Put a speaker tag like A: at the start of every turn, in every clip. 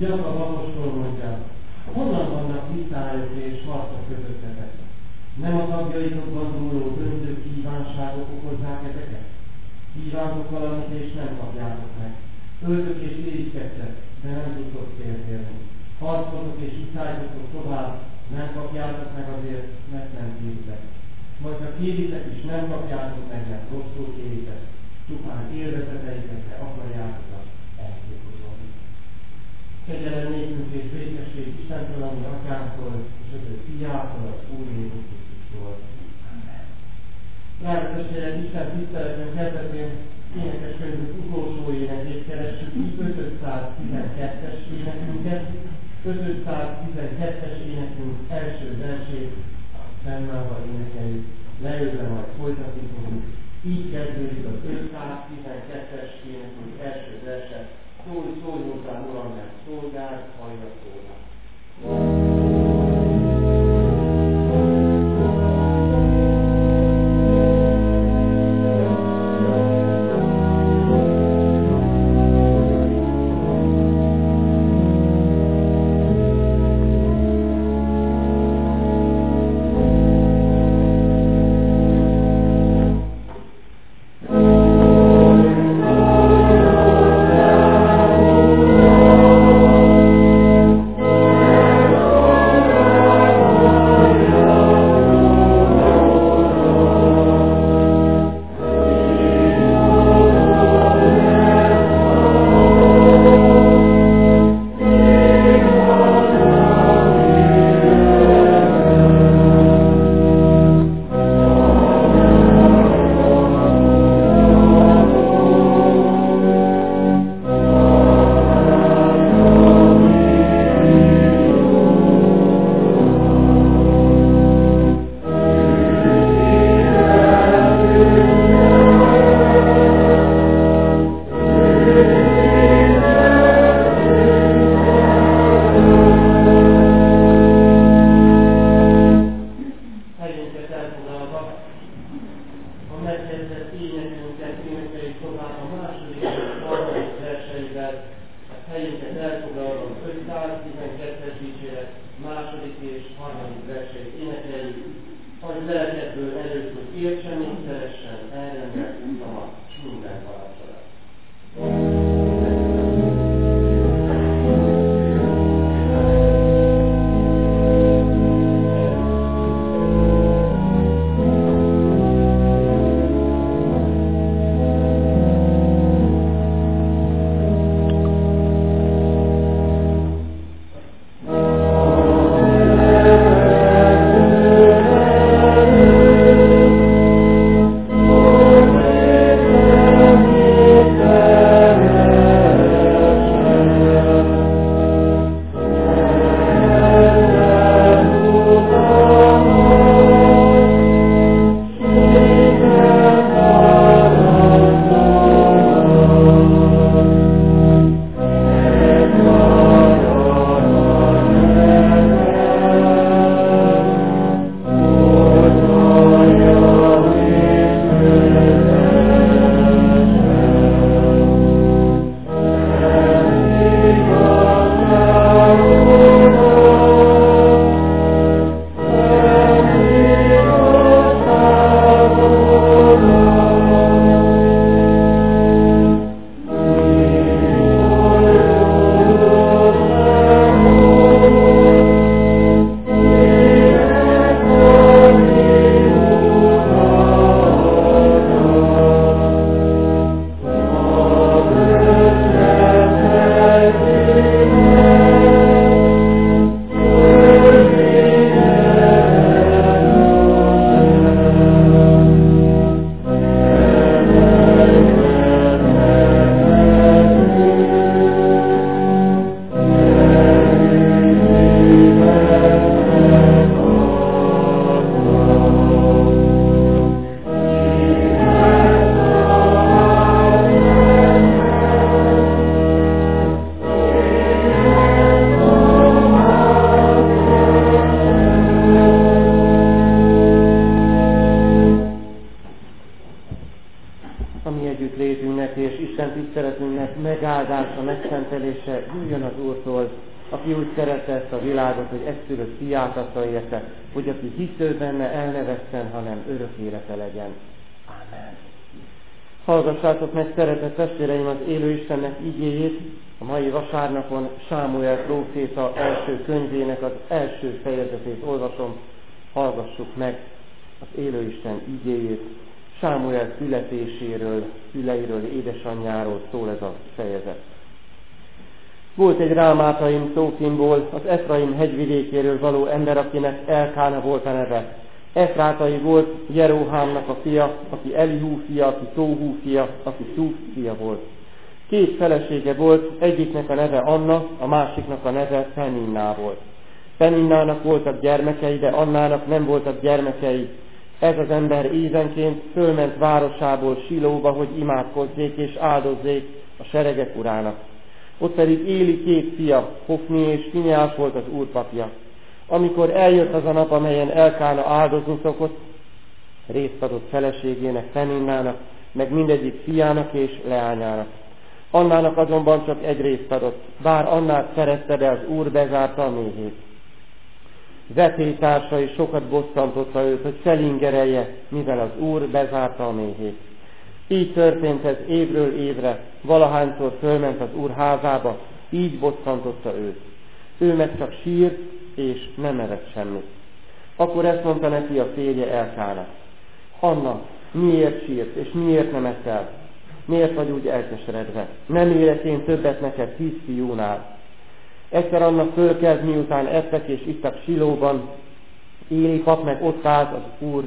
A: Jakab apostol mondja, honnan vannak viszályok és harcok közöttetek? Nem a tagjaitokban dúló döntő kívánságok okozzák ezeket? Kívántok valamit és nem kapjátok meg. Öltök és irigykedtek, de nem tudtok célt érni. Harcoltok és viszálytotok tovább, nem kapjátok meg azért, mert nem kéritek. Majd ha kéritek is, nem kapjátok meg, mert rosszul kéritek. Csupán élvezeteitekre akarjátok elképzelni. Kegyelem nékünk és békesség Istentől, ami Atyánktól, és az ő Fiától, az Úr Jézus Krisztustól. Amen. Drága testvérek, Isten tiszteletben kezdetén énekeskönyvünk utolsó énekét keressük, 512-es énekünket, 512-es énekünk első versét fennállva énekeljük, leülve majd folytatni fogjuk. Így kezdődik az 512-es énekünk első verse. Szólj hozzám, Uram, mert szolgáld, hallja szólát. megszentelése jöjjön az Úrtól, aki úgy szerette ezt a világot, hogy egyszülött fiát adta érte, hogy aki hisz benne, el ne vesszen, hanem örök élete legyen. Amen. Hallgassátok meg, szeretett testvéreim, az élő Istennek igéjét. A mai vasárnapon Sámuel próféta első könyvének az első fejezetét olvasom. Hallgassuk meg az élő Isten igéjét. Sámuel születéséről, szüleiről, édesanyjáról szól ez a fejezet. Volt egy Rámátaim Szófimból, az Efraim hegyvidékéről való ember, akinek Elkána volt a neve. Efrátai volt Jeróhámnak a fia, aki Elihú fia, aki Tóhú fia, aki Szúf fia volt. 2 felesége volt, egyiknek a neve Anna, a másiknak a neve Peninná volt. Peninnának voltak gyermekei, de Annának nem voltak gyermekei. Ez az ember évenként fölment városából Silóba, hogy imádkozzék és áldozzék a seregek urának. Ott pedig Éli 2 fia, Hofni és Finyás volt az úr papja. Amikor eljött az a nap, amelyen Elkána áldozni szokott, részt adott feleségének, Peninnának, meg mindegyik fiának és leányának. Annának azonban csak egy részt adott, bár Annát szerette, de az úr bezárta a méhét. Vetélytársai sokat bosszantotta őt, hogy felingerelje, mivel az úr bezárta a méhét. Így történt ez évről évre, valahányszor fölment az úr házába, így bosszantotta őt. Ő meg csak sírt, és nem evett semmit. Akkor ezt mondta neki a férje Elkána: Anna, miért sírt, és miért nem eszel? Miért vagy úgy elkeseredve? Nem élek én többet neked 10 fiúnál. Egyszer Anna fölkelt, miután ettek és ittak Silóban. Éli pap meg ott állt az úr,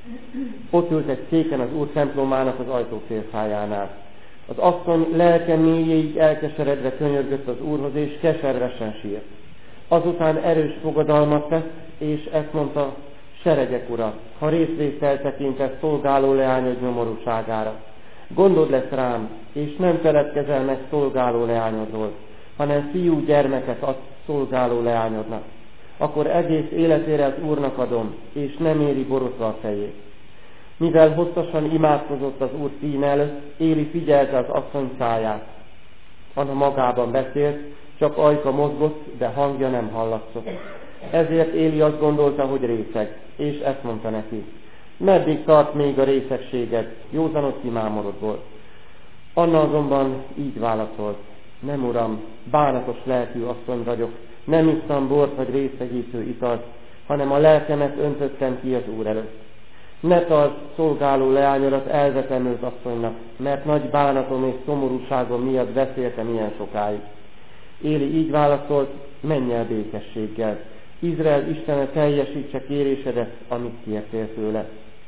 A: ott ült egy széken az úr templomának az ajtófélfájánál. Az asszony lelke mélyéig elkeseredve könyörgött az úrhoz, és keservesen sírt. Azután erős fogadalmat tett, és ezt mondta: seregek ura, ha részvéttel tekintesz szolgáló leányod nyomorúságára. Gondod lesz rám, és nem feledkezel meg szolgáló leányodról, hanem fiú gyermeket ad szolgáló leányodnak. Akkor egész életére az úrnak adom, és nem éri borotva a fejét. Mivel hosszasan imádkozott az úr színe előtt, Éli figyelte az asszony száját. Anna magában beszélt, csak ajka mozgott, de hangja nem hallatszott. Ezért Éli azt gondolta, hogy részeg, és ezt mondta neki: meddig tart még a részegséged, józanok imámorodból? Anna azonban így válaszolt: nem uram, bánatos lelkű asszony vagyok, nem ittam bort vagy részegítő italt, hanem a lelkemet öntöttem ki az úr előtt. Ne tartsd szolgáló leányodat elvetemült asszonynak, mert nagy bánatom és szomorúságom miatt beszéltem ilyen sokáig. Éli így válaszolt: menj el békességgel, Izrael Istene teljesítse kérésedet, amit kértél tőle.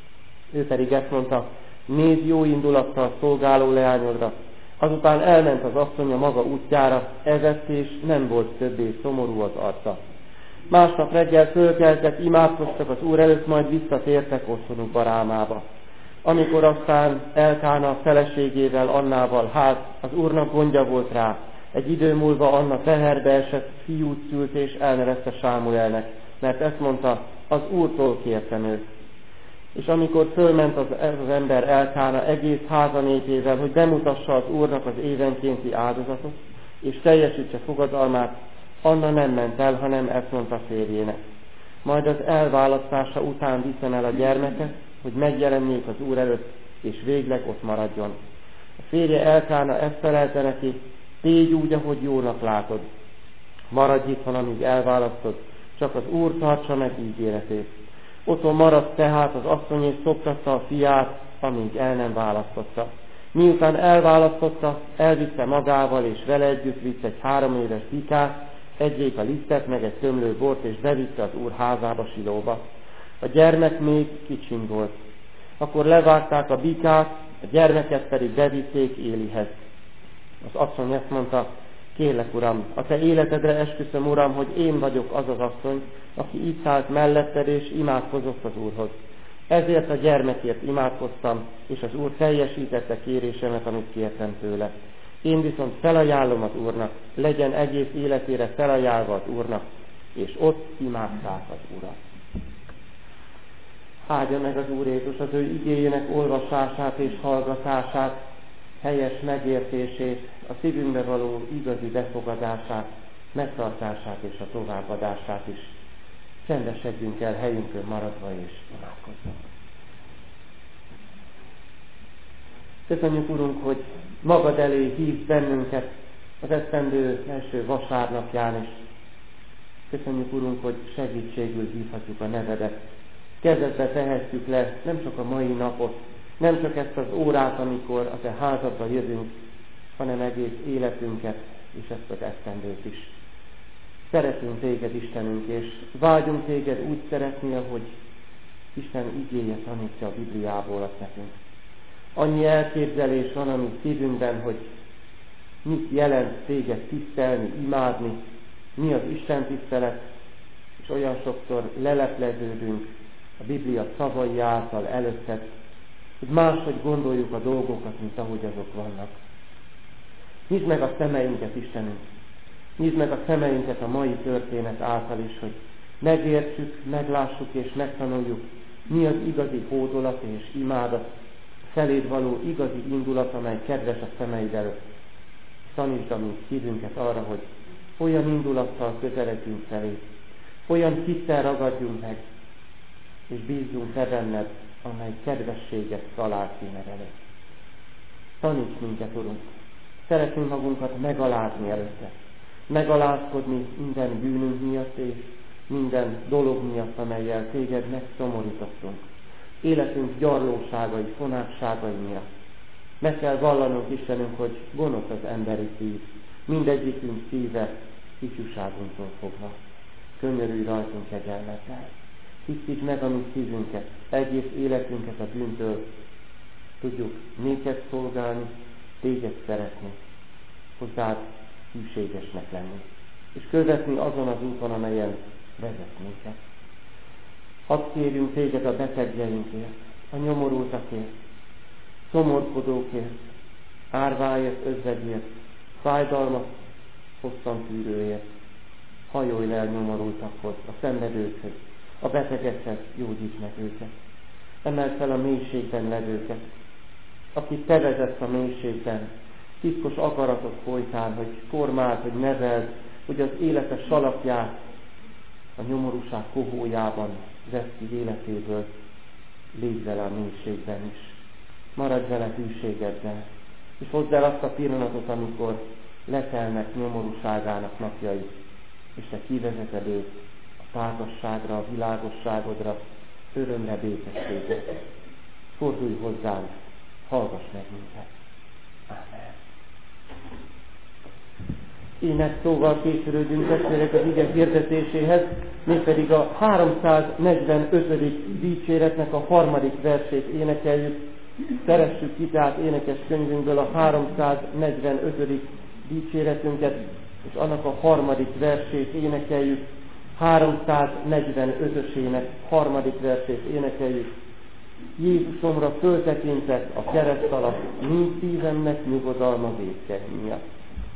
A: Ő pedig ezt mondta: nézz jó indulattal szolgáló leányodra. Azután elment az asszony a maga útjára, evett, és nem volt többé szomorú az arca. Másnap reggel fölkeltek, imádkoztak az úr előtt, majd visszatértek otthonukba Rámába. Amikor aztán Elkána a feleségével, Annával hát, az úrnak gondja volt rá. Egy idő múlva Anna teherbe esett, fiút szült, és elnevezte Sámuelnek, mert ezt mondta: az úrtól kértem őt. És amikor fölment ez az ember Elkána egész háza népével, hogy bemutassa az úrnak az évenkénti áldozatot, és teljesítse fogadalmát, Anna nem ment el, hanem ezt mondta férjének: majd az elválasztása után viszem el a gyermeket, hogy megjelenjék az úr előtt, és végleg ott maradjon. A férje Elkána ezt felelte neki: tégy úgy, ahogy jónak látod. Maradj itthon, amíg elválasztod, csak az úr tartsa meg ígéretét. Otthon maradt tehát az asszony, és szoptatta a fiát, amíg el nem választotta. Miután elválasztotta, elvitte magával, és vele együtt vitt egy 3 éves bikát, egy éka lisztet, meg egy tömlő bort, és bevitte az úr házába, Silóba. A gyermek még kicsin volt. Akkor levágták a bikát, a gyermeket pedig bevitték Élihez. Az asszony ezt mondta: kérlek, uram, a te életedre esküszöm, uram, hogy én vagyok az az asszony, aki itt állt melletted, és imádkozott az úrhoz. Ezért a gyermekért imádkoztam, és az úr teljesítette kérésemet, amit kértem tőle. Én viszont felajánlom az úrnak, legyen egész életére felajánlva az úrnak, és ott imádták az urat. Áldja meg az Úr Jézus az ő igéjének olvasását és hallgatását. helyes megértését, a szívünkbe való igazi befogadását, megtartását és a továbbadását is. Csendesedjünk el helyünkön maradva és imádkozzunk. Köszönjük, Urunk, hogy magad elé hívsz bennünket az esztendő első vasárnapján is. Köszönjük, Urunk, hogy segítségül hívhatjuk a nevedet. Kezedbe tehetjük le nem csak a mai napot, nem csak ezt az órát, amikor a te házadba jövünk, hanem egész életünket és ezt az esztendőt is. Szeretünk téged, Istenünk, és vágyunk téged úgy szeretni, ahogy Isten igéje tanítja a Bibliából azt nekünk. Annyi elképzelés van a mi szívünkben, hogy mit jelent téged tisztelni, imádni, mi az Isten tisztelet, és olyan sokszor lelepleződünk a Biblia szavai által előtted, hogy máshogy gondoljuk a dolgokat, mint ahogy azok vannak. Nyisd meg a szemeinket, Istenünk! Nyisd meg a szemeinket a mai történet által is, hogy megértsük, meglássuk és megtanuljuk, mi az igazi hódolat és imádat, feléd való igazi indulat, amely kedves a szemeid előtt. Tanítsd a mi szívünket arra, hogy olyan indulattal közeledjünk feléd, olyan hittel ragadjunk meg, és bízzunk te benned, amely kedvességet talál színed előtt. Taníts minket, Urunk! Szeretnénk magunkat megalázni előtte, megalázkodni minden bűnünk miatt és minden dolog miatt, amellyel téged megszomorítottunk. Életünk gyarlóságai, fonákságai miatt. Meg kell vallanunk, Istenünk, hogy gonosz az emberi szív, mindegyikünk szíve ifjúságunktól fogva. Könyörülj rajtunk kegyelmeddel. Tisztítsd meg a mi szívünket, egész életünket a bűntől. Tudjuk néked szolgálni, téged szeretni, hozzád hűségesnek lenni, és követni azon az úton, amelyen vezet minket. Hadd kérjünk téged a betegjeinkért, a nyomorultakért, szomorkodókért, árváért, özvegyért, fájdalmat hosszan tűrőért. Hajolj le a nyomorultakhoz, a szenvedőkhöz, a betegekhez, gyógyítsd meg őket. Emeld fel a mélységben levőket, akit te vezetsz a mélységben, titkos akaratot folytál, hogy formáld, hogy neveld, hogy az élete salapját a nyomorúság kohójában vesz ki életéből, légy vele a mélységben is. Maradj vele hűségeddel, és hozd el azt a pillanatot, amikor letelnek nyomorúságának napjai, és te kivezeted őt a tágasságra, a világosságodra, örömre, békességre. Fordulj hozzánk, hallgass meg minket. Amen. Ének szóval készülődünk testvérek az ige hirdetéséhez, mégpedig a 345. dicséretnek a 3. versét énekeljük. Keressük ki tehát énekes könyvünkből a 345. dicséretünket, és annak a 3. versét énekeljük. 345-ösének 3. versét énekeljük. Jézusomra föltekintett a kereszt alatt, mind szívemnek nyugodalma vétkeny miatt.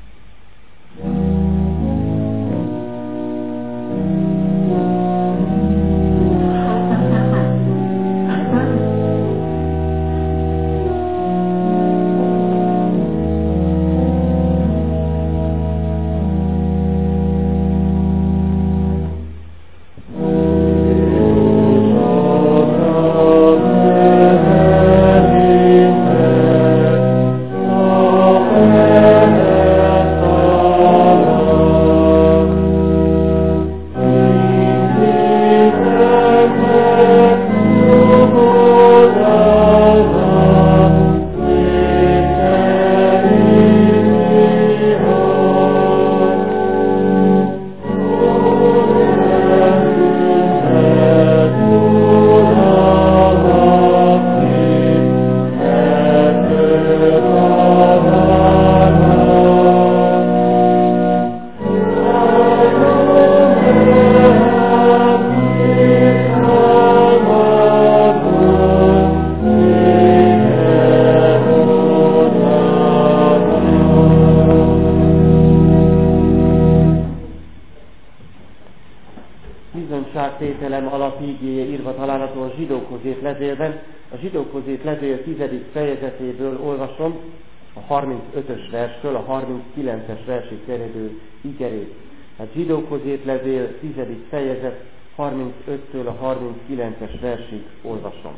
A: Bizonyságtételem alapigéje írva található a Zsidókhoz írt levélben. A Zsidókhoz írt levél 10. fejezetéből olvasom,
B: a 35-ös verstől a 39-es versig terjedő igerét. Hát Zsidókhoz írt levél 10. fejezet 35-től a 39-es versig olvasom.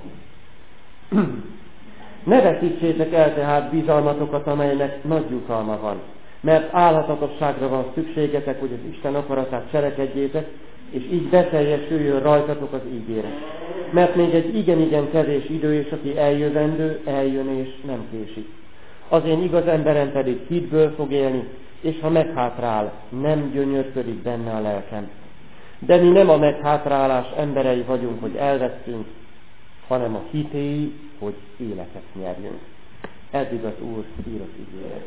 B: Ne veszítsétek el tehát bizalmatokat, amelynek nagy jutalma van, mert álhatatosságra van szükségetek, hogy az Isten akaratát cselekedjétek, és így beteljesüljön rajtatok az ígéret. Mert még egy igen-igen kevés idő, és aki eljövendő, eljön és nem késik. Az én igaz emberem pedig hitből fog élni, és ha meghátrál, nem gyönyörködik benne a lelkem. De mi nem a meghátrálás emberei vagyunk, hogy elvesztünk, hanem a hitéi, hogy életet nyerjünk. Eddig az Úr írott ígéret.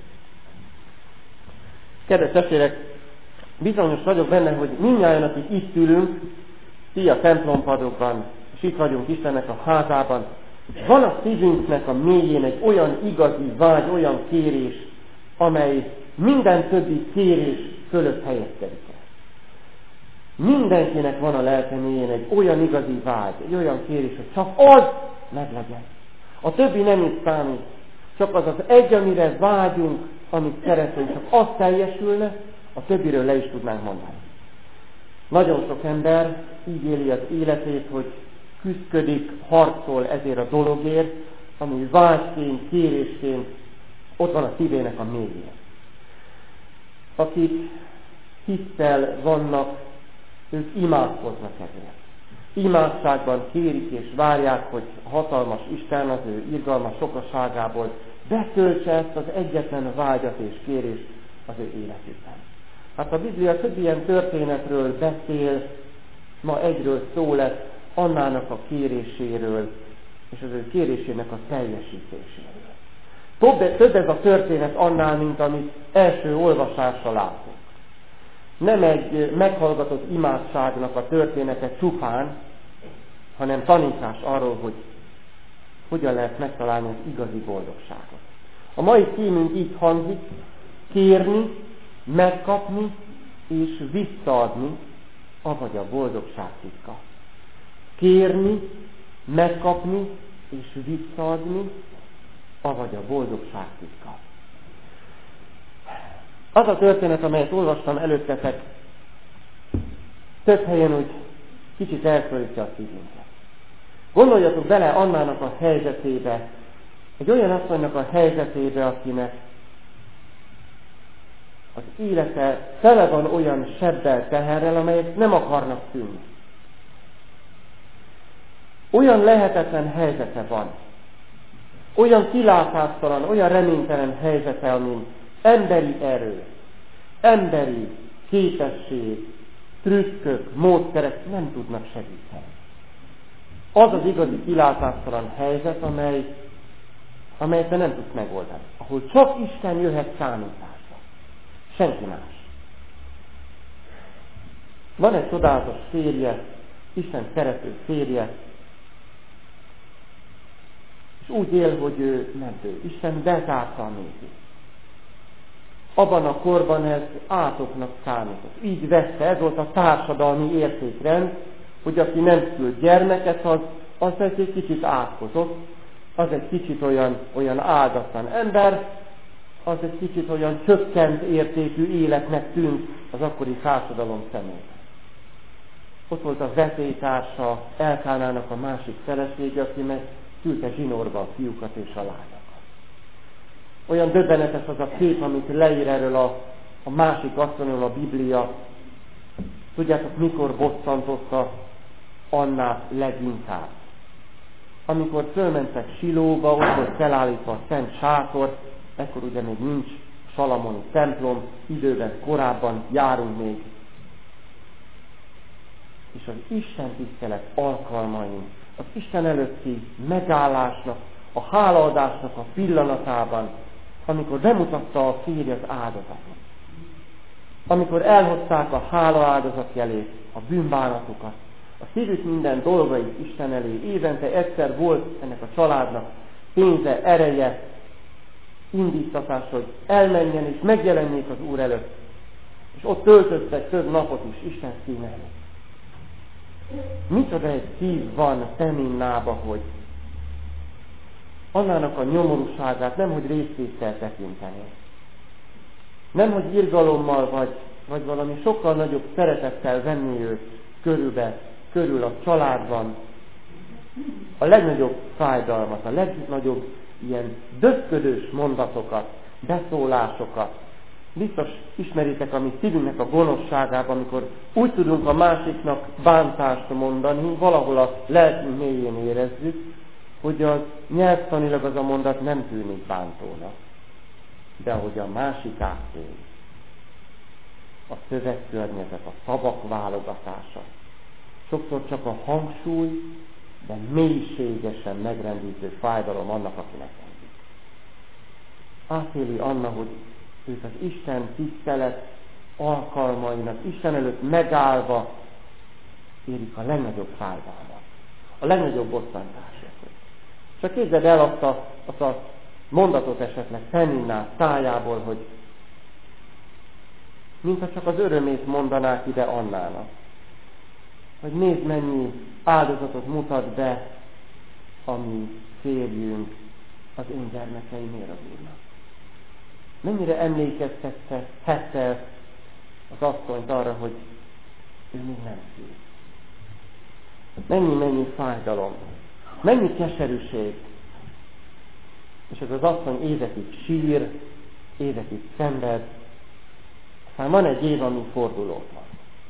B: Kedves testvérek, bizonyos vagyok benne, hogy mindnyájan, akik itt ülünk, ti a templompadokban, és itt vagyunk Istennek a házában, van a szívünknek a mélyén egy olyan igazi vágy, olyan kérés, amely minden többi kérés fölött helyezkedik el. Mindenkinek van a lelke mélyén egy olyan igazi vágy, egy olyan kérés, hogy csak az meglegyen. A többi nem is számít, csak az az egy, amire vágyunk, amit szeretnénk, csak az teljesülne, a többiről le is tudnánk mondani. Nagyon sok ember így éli az életét, hogy küszködik, harcol ezért a dologért, ami vágyként, kérésként ott van a szívének a mélyén. Akik hittel vannak, ők imádkoznak ezért. Imádságban kérik és várják, hogy a hatalmas Isten az ő irgalmas sokaságából betöltse ezt az egyetlen vágyat és kérést az ő életükben. Hát a Biblia több ilyen történetről beszél, ma egyről szó lesz, Annának a kéréséről, és az ő kérésének a teljesítéséről. Több ez a történet annál, mint amit első olvasásra látunk. Nem egy meghallgatott imádságnak a története csupán, hanem tanítás arról, hogy hogyan lehet megtalálni az igazi boldogságot. A mai címünk így hangzik: kérni, megkapni és visszaadni, avagy a boldogság titka. Kérni, megkapni és visszaadni, avagy a boldogság titka. Az a történet, amelyet olvastam előttetek, több helyen úgy kicsit elszorítja a szívünket. Gondoljatok bele Annának a helyzetébe, egy olyan asszonynak a helyzetébe, akinek az élete tele van olyan sebbel, teherrel, amelyek nem akarnak tűnni. Olyan lehetetlen helyzete van, olyan kilátástalan, olyan reménytelen helyzete, amin emberi erő, emberi képesség, trükkök, módszerek nem tudnak segíteni. Az az igazi kilátástalan helyzet, amelyet nem tudsz megoldani. Ahol csak Isten jöhet számításba. Senki más. Van egy csodálatos férje, Isten szerető férje, és úgy él, hogy ő mentő. Isten bezárta a népét. Abban a korban ez átoknak számított. Így vette, ez volt a társadalmi értékrend, hogy aki nem szült gyermeket, az egy kicsit átkozott, az egy kicsit olyan áldatlan ember, az egy kicsit olyan csökkent értékű életnek tűnt az akkori társadalom szemében. Ott volt a vetélytársa Elkánának a másik felesége, aki meg küldte zsinórba a fiúkat és a lányokat. Olyan döbbenetes az a kép, amit leír erről a másik asszonyról a Biblia. Tudjátok, mikor bosszantotta Annát leginkább? Amikor fölmentek Silóba, ott volt felállítva a szent sátor, ekkor ugye még nincs salamoni templom, időben korábban járunk még. És az Isten tisztelet alkalmain, az Isten előtti megállásnak, a hálaadásnak a pillanatában, amikor bemutatta a férj az áldozatot, amikor elhozták a hálaáldozat jelét, a bűnbánatokat, a szívük minden dolgait Isten elé. Évente egyszer volt ennek a családnak pénze, ereje, indítatás, hogy elmenjen és megjelenjék az Úr előtt. És ott töltöttek több napot is Isten színe előtt. Micsoda egy szív van Peninnába, hogy annának a nyomorúságát nemhogy részvétel tekinteni. Nemhogy irgalommal vagy valami sokkal nagyobb szeretettel venni őt körül a családban, a legnagyobb fájdalmat, a legnagyobb ilyen döszködős mondatokat, beszólásokat. Biztos ismeritek a mi szívünknek a gonoszságában, amikor úgy tudunk a másiknak bántást mondani, valahol a lelkünk mélyén érezzük, hogy az nyelvtanilag az a mondat nem tűnik bántónak. De hogy a másik átél, a szövegkörnyezet, a szavak válogatása, sokszor csak a hangsúly, de mélységesen megrendítő fájdalom annak, akinek engedik. Átéli Anna, hogy ők az Isten tisztelet alkalmainak, Isten előtt megállva érik a legnagyobb fájdalmat, a legnagyobb bosszantást. Csak képzeld el azt a mondatot esetleg Peninnát szájából, hogy mintha csak az örömét mondanák ide Annának. Hogy nézd, mennyi áldozatot mutat be a mi férjünk az én gyermekeimért az Úrnak. Mennyire emlékeztethette az asszonyt arra, hogy ő még nem szül. Mennyi fájdalom, mennyi keserűség. És ez az asszony évekig sír, évekig szenved. Aztán van egy év, ami fordulót van.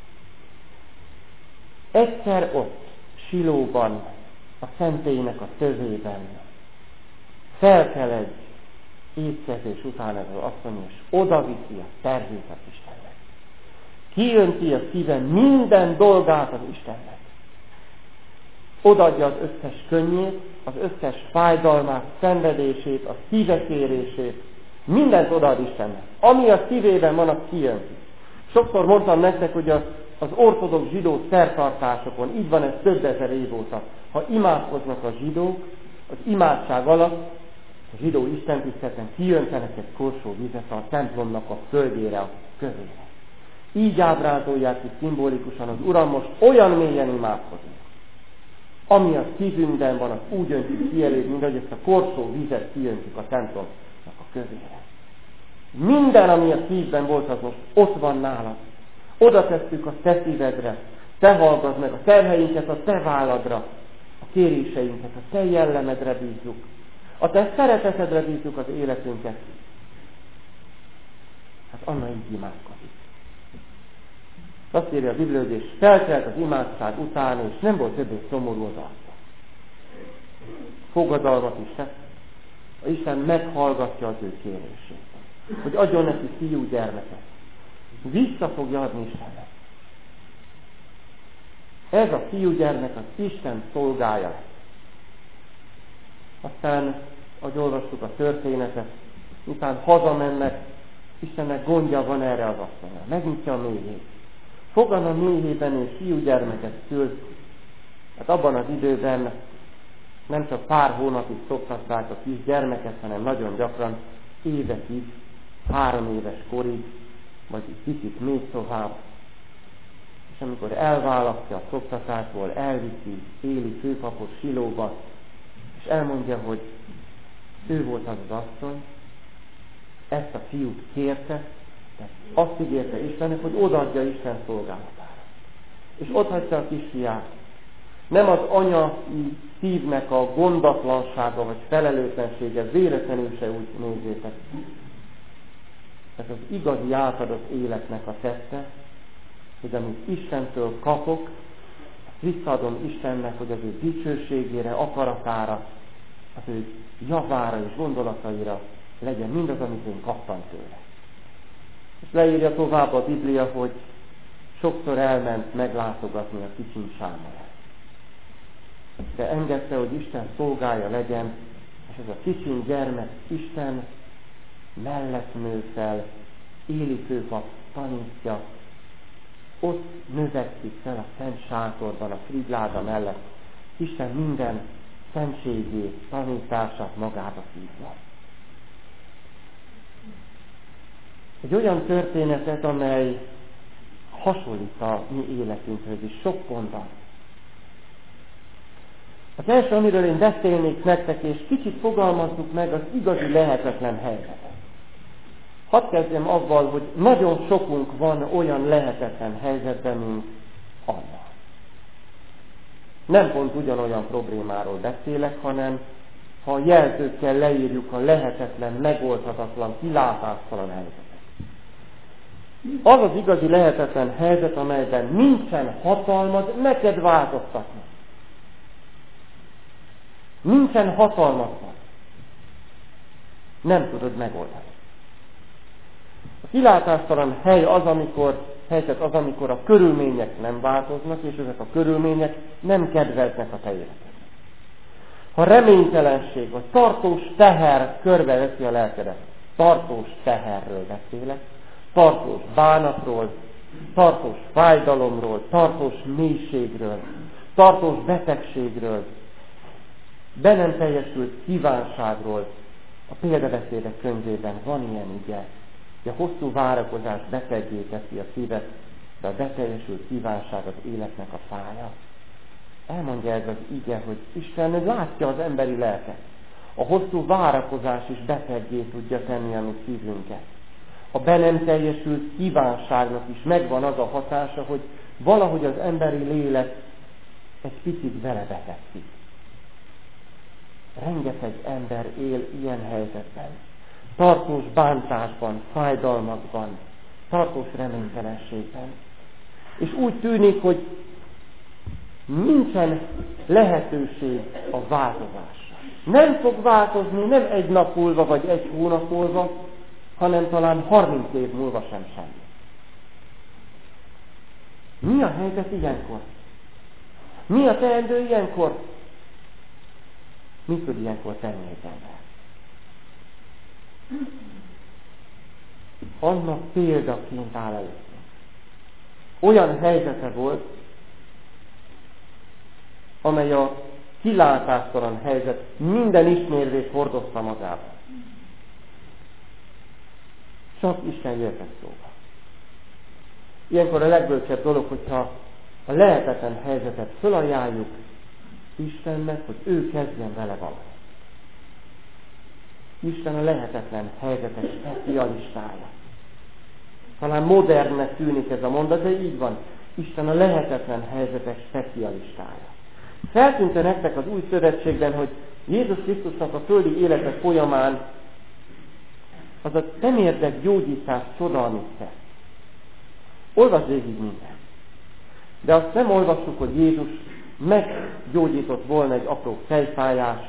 B: Egyszer ott, Silóban, a szentélynek a tövében felkel egy étkezés után ez az asszony, és odaviszi a tervét az Istennek. Kiönti a szíve minden dolgát az Istennek. Odaadja az összes könnyét, az összes fájdalmát, szenvedését, a szívekérését, mindent odaad Istennek. Ami a szívében van, azt kijönti. Sokszor mondtam nektek, hogy az ortodox zsidó szertartásokon, így van ez több ezer év óta, ha imádkoznak a zsidók, az imádság alatt, a zsidó istentiszteleten kijöntenek egy korsó vizet a templomnak a földjére, a kövére. Így ábrázolják ki szimbolikusan az Uram, most olyan mélyen imádkozik. Ami a szívünkben van, az úgy öntjük ki eléd, mint ahogy ezt a korsó vizet kijöntjük a templomnak a kövére. Minden, ami a szívben volt, az most ott van nálad. Oda tesszük a te szívedre, te hallgass meg a terheinket a te válladra, a kéréseinket a te jellemedre bízzuk, a te szeretetedre bízzuk az életünket. Hát Anna így imádkozik. Azt írja a Biblia, és felkelt az imádság után, és nem volt többé szomorú az arca. Fogadalmat is tett, az Isten meghallgatja az ő kérését, hogy adjon neki fiú gyermeket. Vissza fogja adni Istennek. Ez a fiúgyermek az Isten szolgája. Aztán, ahogy olvastuk a történetet, után hazamennek, Istennek gondja van erre az asszonyra. Megnyitja a méhét. Fogan a méhében és fiúgyermeket szül. Hát abban az időben nem csak pár hónapig szoktatták a kis gyermeket, hanem nagyon gyakran évekig, 3 éves korig, vagy egy kicsit még tovább. És amikor elválasztja a szoktatásból, elviszi Éli főpapot Silóba, és elmondja, hogy ő volt az az asszony, ezt a fiút kérte, de azt ígérte Istennek, hogy odaadja Isten szolgálatára. És otthagyta a kisfiát. Nem az anyai szívnek a gondatlansága vagy felelőtlensége, véletlenül se úgy nézzétek. Ez az igazi átadott életnek a tette, hogy amit Istentől kapok, azt visszaadom Istennek, hogy az ő dicsőségére, akaratára, az ő javára és gondolataira legyen mindaz, amit én kaptam tőle. És leírja tovább a Biblia, hogy sokszor elment meglátogatni a kicsiny Sámuelt. De engedte, hogy Isten szolgája legyen, és ez a kicsiny gyermek Isten mellett nő fel, Éli főpap tanítja, ott növekszik fel a szent sátorban, a Frigláda mellett, Isten minden szentségét, tanítását magába szívja. Egy olyan történetet, amely hasonlít a mi életünkhöz is sok pontban. Az első, amiről én beszélnék nektek, és kicsit fogalmazzuk meg az igazi lehetetlen helyzetet. Hadd kezdjem avval, hogy nagyon sokunk van olyan lehetetlen helyzetben, mint Anna. Nem pont ugyanolyan problémáról beszélek, hanem ha a jelzőkkel leírjuk a lehetetlen, megoldhatatlan, kilátástalan helyzetet. Az az igazi lehetetlen helyzet, amelyben nincsen hatalmad neked változtatni. Nincsen hatalmatlan. Nem tudod megoldani. A kilátástalan helyzet az, amikor a körülmények nem változnak, és ezek a körülmények nem kedveznek a te életednek. Ha reménytelenség, vagy tartós teher körbeveszi a lelkedet, tartós teherről beszélek, tartós bánatról, tartós fájdalomról, tartós mélységről, tartós betegségről, be nem teljesült kívánságról. A példabeszédek könyvében van ilyen ige, hogy a hosszú várakozás beteggé teszi a szívet, de a beteljesült kívánság az életnek a fája. Elmondja ez az ige, hogy Isten látja az emberi lelket. A hosszú várakozás is beteggé tudja tenni a mi szívünket. A be nem teljesült kívánságnak is megvan az a hatása, hogy valahogy az emberi lélek egy picit belebetegszik. Rengeteg ember él ilyen helyzetben. Tartós bántásban, fájdalmakban, tartós reménytelenségben. És úgy tűnik, hogy nincsen lehetőség a változásra. Nem fog változni, nem egy nap múlva, vagy egy hónap múlva, hanem talán 30 év múlva sem semmi. Mi a helyzet ilyenkor? Mi a teendő ilyenkor? Mit tud ilyenkor tenni egy ember? Annak példaként áll előttünk. Olyan helyzete volt, amely a kilátástalan helyzet minden ismérvét hordozta magában. Csak Isten jöhetett szóba. Ilyenkor a legbölcsebb dolog, hogyha a lehetetlen helyzetet fölajánljuk Istennek, hogy ő kezdjen vele valamit. Isten a lehetetlen helyzetek specialistája. Talán modernnek tűnik ez a mondat, de így van. Isten a lehetetlen helyzetek specialistája. Feltűnt nektek az új szövetségben, hogy Jézus Krisztusnak a földi élete folyamán az a temérdek gyógyítás csodalmit tett. Olvasd végig minden. De azt nem olvassuk, hogy Jézus meggyógyított volna egy apró fejfájást,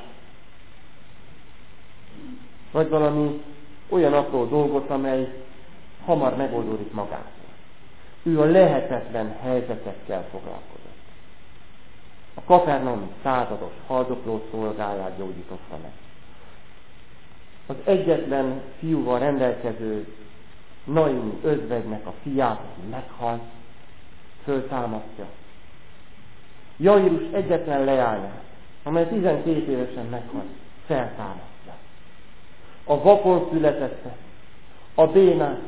B: vagy valami olyan apró dolgot, amely hamar megoldódik magától. Ő a lehetetlen helyzetekkel foglalkozott. A kapernaumi százados haldokló szolgáját gyógyította meg. Az egyetlen fiúval rendelkező Naimi özvegynek a fiát, aki meghalt, föltámasztja. Jairus egyetlen leányát, amely 12 évesen meghalt, feltámasztja. A vakon születettet, a bénát,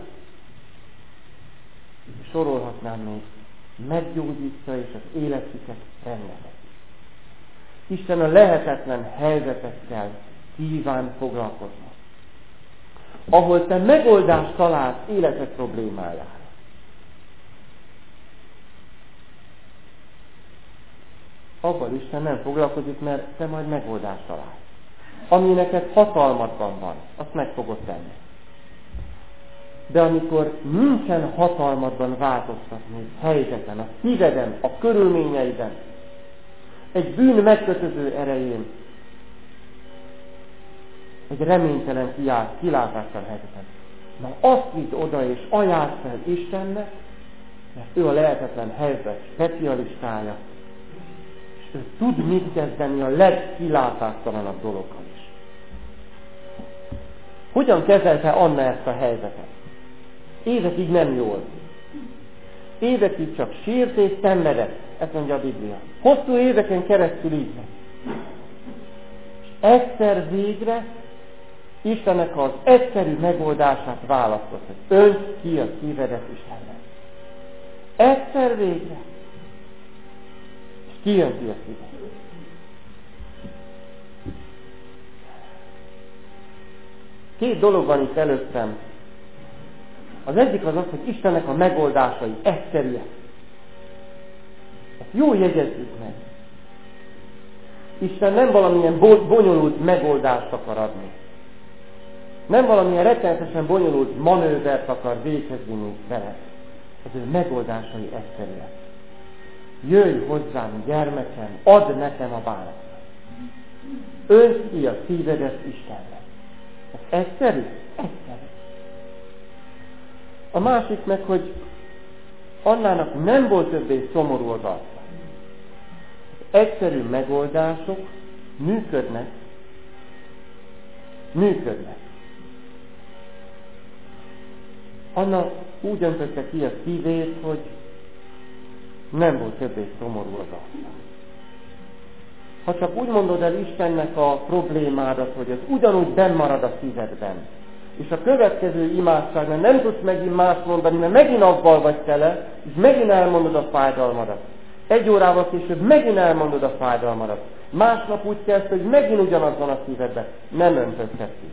B: sorolhatnám még, meggyógyítja és az életüket rendezett. Isten a lehetetlen helyzetekkel kíván foglalkozni. Ahol te megoldást találsz életed problémájára. Abban Isten nem foglalkozik, mert te majd megoldást találsz. Ami neked hatalmadban van, azt meg fogod tenni. De amikor nincsen hatalmadban változtatni helyzeten, a szíveden, a körülményeiden, egy bűn megkötöző erején, egy reménytelen kilátástal helyzeten. Na azt vidd oda és ajánld fel Istennek, mert ő a lehetetlen helyzet specialistája, és ő tud mit kezdeni a legkilátástalanabb dolgokkal is. Hogyan kezelte Anna ezt a helyzetet? Évekig nem jól. Évekig csak sírt és szenvedett, ezt mondja a Biblia. Hosszú éveken keresztül így lett. És egyszer végre Istennek az egyszerű megoldását választott, hogy önts ki a szívedet Istennek. Egyszer végre. És kijönti a szívedet. Két dolog van itt előttem. Az egyik az, hogy Istennek a megoldásai egyszerűek. Ezt jól jegyezzük meg. Isten nem valamilyen bonyolult megoldást akar adni. Nem valamilyen rettenetesen bonyolult manővert akar véghez vinni vele. Az ő megoldásai egyszerűek. Jöjj hozzám, gyermekem, add nekem a bánat. Öntsd ki a szívedet Istennek. Ez egyszerű? Egyszerű. A másik meg, hogy Annának nem volt többé szomorú az arca. Egyszerű megoldások működnek. Anna úgy öntötte ki a szívét, hogy nem volt többé szomorú az arca. Ha csak úgy mondod el Istennek a problémádat, hogy ez ugyanúgy benn marad a szívedben, és a következő imádságnál nem tudsz megint más mondani, mert megint avval vagy tele, és megint elmondod a fájdalmadat. 1 órával később megint elmondod a fájdalmadat. Másnap úgy kezd, hogy megint ugyanaz van a szívedben. Nem öntötted ki.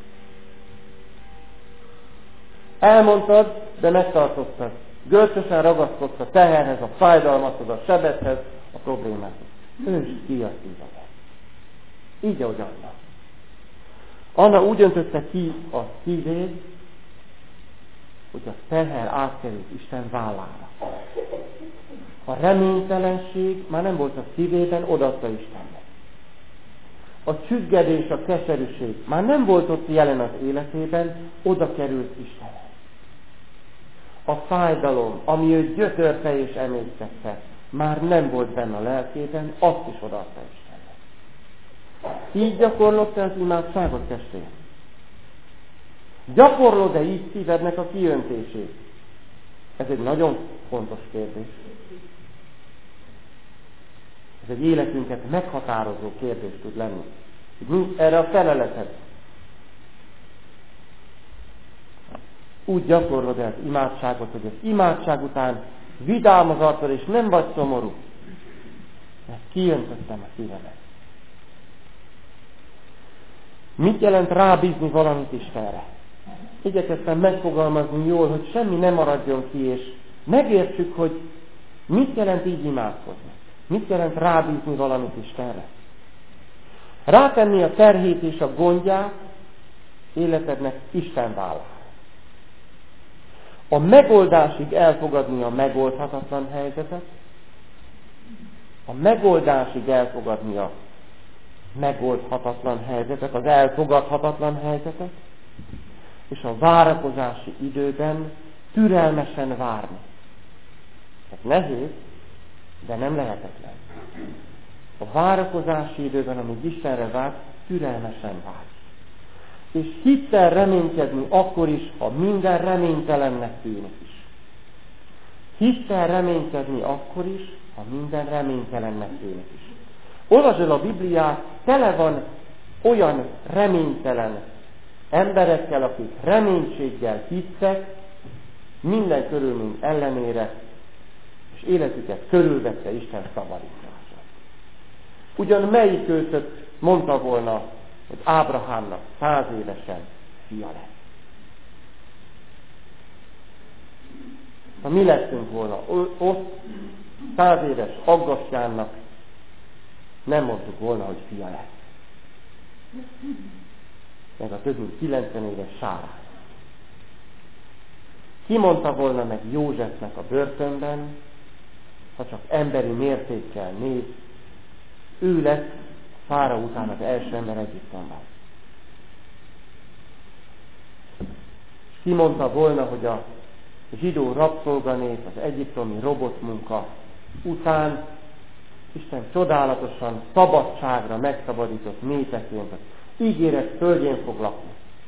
B: Elmondtad, de megtartottad. Görcsösen ragaszkodsz a teherhez, a fájdalmathoz, a sebedhez, a problémához. Öntsd ki a szívedet. Így, ahogy Anna. Anna úgy öntötte ki a szívét, hogy a teher átkerült Isten vállára. A reménytelenség már nem volt a szívében, odaadta Istennek. A csüggedés, a keserűség már nem volt ott jelen az életében, oda került Istenhez. A fájdalom, ami őt gyötörte és emésztette, már nem volt benne a lelkében, azt is odaadta Istennek. Így gyakorlod te az imádságot, testvér? Gyakorlod-e így szívednek a kiöntését? Ez egy nagyon fontos kérdés. Ez egy életünket meghatározó kérdés tud lenni. Mi erre a feleleted? Úgy gyakorlod el az imádságot, hogy az imádság után vidám az arcod, és nem vagy szomorú. Mert kiöntöttem a szívemet. Mit jelent rábízni valamit Istenre? Igyekeztem megfogalmazni jól, hogy semmi nem maradjon ki, és megértsük, hogy mit jelent így imádkozni. Mit jelent rábízni valamit Istenre? Rátenni a terhét és a gondját életednek Isten vállára. A megoldásig elfogadni a megoldhatatlan helyzetet, a megoldásig elfogadni a megoldhatatlan helyzetet, az elfogadhatatlan helyzetet, és a várakozási időben türelmesen várni. Ez nehéz, de nem lehetetlen. A várakozási időben, amíg Istenre vár, türelmesen vár. És hittel reménykedni akkor is, ha minden reménytelennek tűnik is. Hittel reménykedni akkor is, ha minden reménytelennek tűnik is. Olvasd a Bibliát, tele van olyan reménytelen emberekkel, akik reménységgel hittek, minden körülmény ellenére, és életüket körülvette Isten szabadítása. Ugyan melyik őtök mondta volna, hogy Ábrahámnak 100 évesen fia lett? Ha mi lettünk volna ott, 100 éves Aggastyánnak nem mondtuk volna, hogy fia lett. Meg a több mint 90 éves Sárán. Ki mondta volna meg Józsefnek a börtönben, ha csak emberi mértékkel néz, ő lett Fáraó után az első ember Egyiptomban. Ki mondta volna, hogy a zsidó rabszolganép, az egyiptomi robotmunka után Isten csodálatosan szabadságra megszabadított népeként az ígéret földjén fog lakni.